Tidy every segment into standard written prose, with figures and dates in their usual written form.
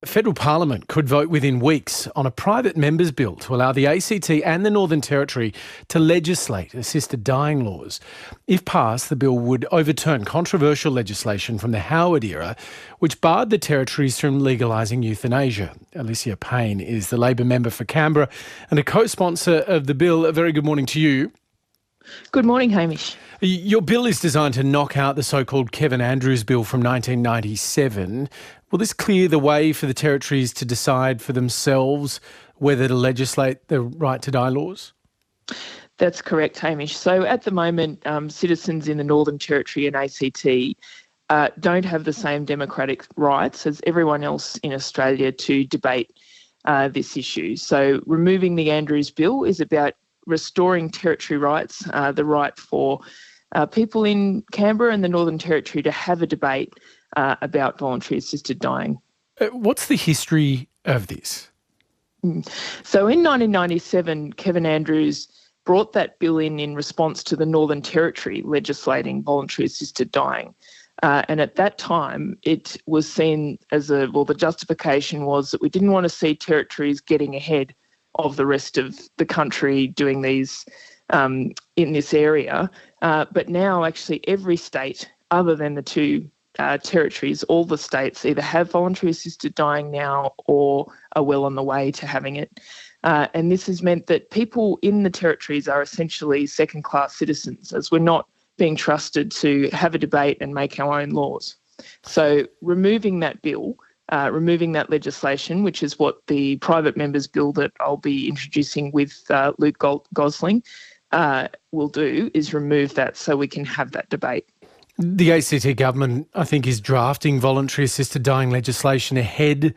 Federal Parliament could vote within weeks on a private members bill to allow the ACT and the Northern Territory to legislate assisted dying laws. If passed, the bill would overturn controversial legislation from the Howard era, which barred the territories from legalising euthanasia. Alicia Payne is the Labor member for Canberra and a co-sponsor of the bill. A very good morning to you. Good morning, Hamish. Your bill is designed to knock out the so-called Kevin Andrews Bill from 1997. Will this clear the way for the territories to decide for themselves whether to legislate the right to die laws? That's correct, Hamish. So at the moment, citizens in the Northern Territory and ACT don't have the same democratic rights as everyone else in Australia to debate this issue. So removing the Andrews Bill is about restoring territory rights, the right for people in Canberra and the Northern Territory to have a debate about voluntary assisted dying. What's the history of this? So in 1997, Kevin Andrews brought that bill in response to the Northern Territory legislating voluntary assisted dying. And at that time, it was seen as the justification was that we didn't want to see territories getting ahead of the rest of the country doing these in this area. But now actually every state, other than the two territories, all the states either have voluntary assisted dying now or are well on the way to having it. And this has meant that people in the territories are essentially second-class citizens, as we're not being trusted to have a debate and make our own laws. So removing that bill, removing that legislation, which is what the private members bill that I'll be introducing with Luke Gosling will do, is remove that so we can have that debate. The ACT government, I think, is drafting voluntary assisted dying legislation ahead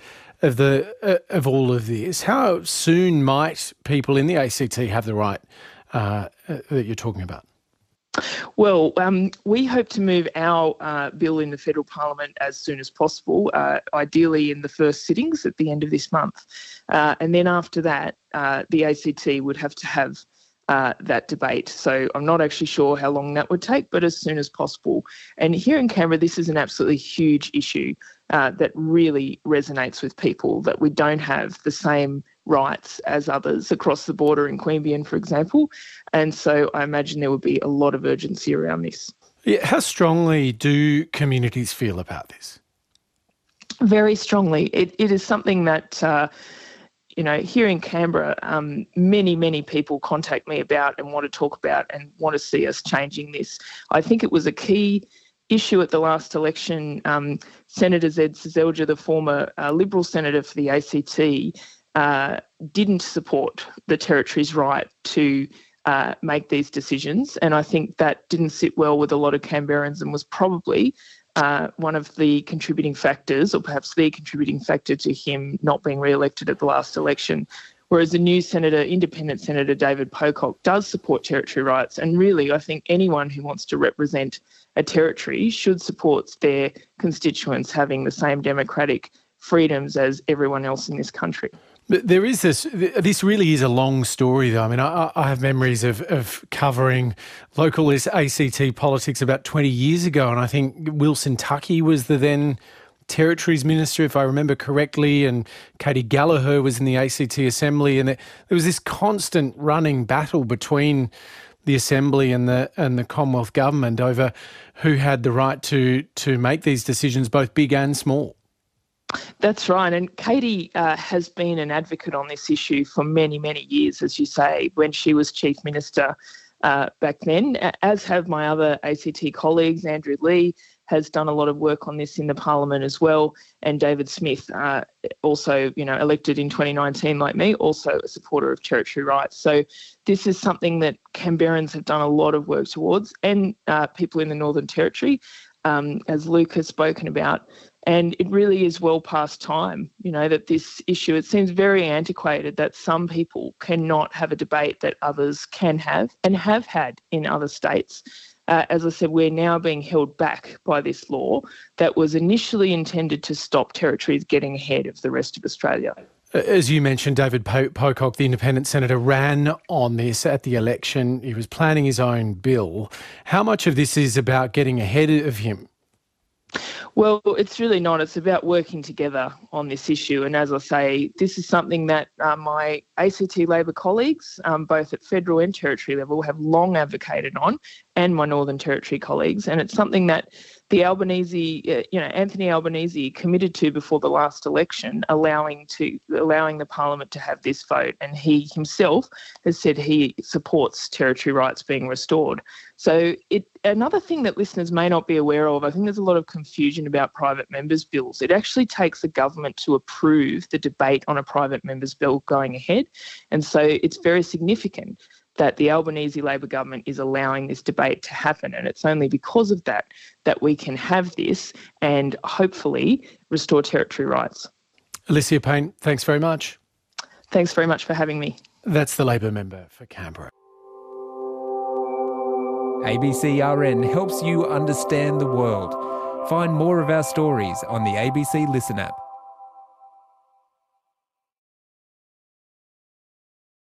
of all of this. How soon might people in the ACT have the right that you're talking about? Well, we hope to move our bill in the federal parliament as soon as possible, ideally in the first sittings at the end of this month. And then after that, the ACT would have to have that debate. So I'm not actually sure how long that would take, but as soon as possible. And here in Canberra, this is an absolutely huge issue that really resonates with people, that we don't have the same rights as others across the border in Queanbeyan, for example. And so I imagine there would be a lot of urgency around this. Yeah, how strongly do communities feel about this? Very strongly. It is something that here in Canberra, many people contact me about and want to talk about and want to see us changing this. I think it was a key issue at the last election. Senator Zed Seselja, the former Liberal senator for the ACT, didn't support the Territory's right to make these decisions. And I think that didn't sit well with a lot of Canberrans and was probably one of the contributing factors, or perhaps the contributing factor to him not being re-elected at the last election. Whereas the new senator, independent Senator David Pocock, does support territory rights. And really, I think anyone who wants to represent a territory should support their constituents having the same democratic freedoms as everyone else in this country. But there is this really is a long story, though. I mean, I have memories of covering local ACT politics about 20 years ago, and I think Wilson Tuckey was the then Territories Minister, if I remember correctly, and Katie Gallagher was in the ACT Assembly, and there was this constant running battle between the Assembly and the Commonwealth Government over who had the right to make these decisions, both big and small. That's right. And Katie has been an advocate on this issue for many years, as you say, when she was Chief Minister back then, as have my other ACT colleagues. Andrew Lee has done a lot of work on this in the Parliament as well. And David Smith, also, elected in 2019 like me, also a supporter of territory rights. So this is something that Canberrans have done a lot of work towards, and people in the Northern Territory, as Luke has spoken about. And it really is well past time, that this issue, it seems very antiquated that some people cannot have a debate that others can have and have had in other states. As I said, we're now being held back by this law that was initially intended to stop territories getting ahead of the rest of Australia. As you mentioned, David Pocock, the independent senator, ran on this at the election. He was planning his own bill. How much of this is about getting ahead of him? Well, it's really not. It's about working together on this issue. And as I say, this is something that my ACT Labor colleagues, both at federal and territory level, have long advocated on, and my Northern Territory colleagues. And it's something that the Anthony Albanese committed to before the last election, allowing the Parliament to have this vote. And he himself has said he supports territory rights being restored. So another thing that listeners may not be aware of, I think there's a lot of confusion about private members' bills. It actually takes the government to approve the debate on a private member's bill going ahead. And so it's very significant that the Albanese Labor government is allowing this debate to happen. And it's only because of that we can have this and hopefully restore territory rights. Alicia Payne, thanks very much. Thanks very much for having me. That's the Labor member for Canberra. ABCRN helps you understand the world. Find more of our stories on the ABC Listen app.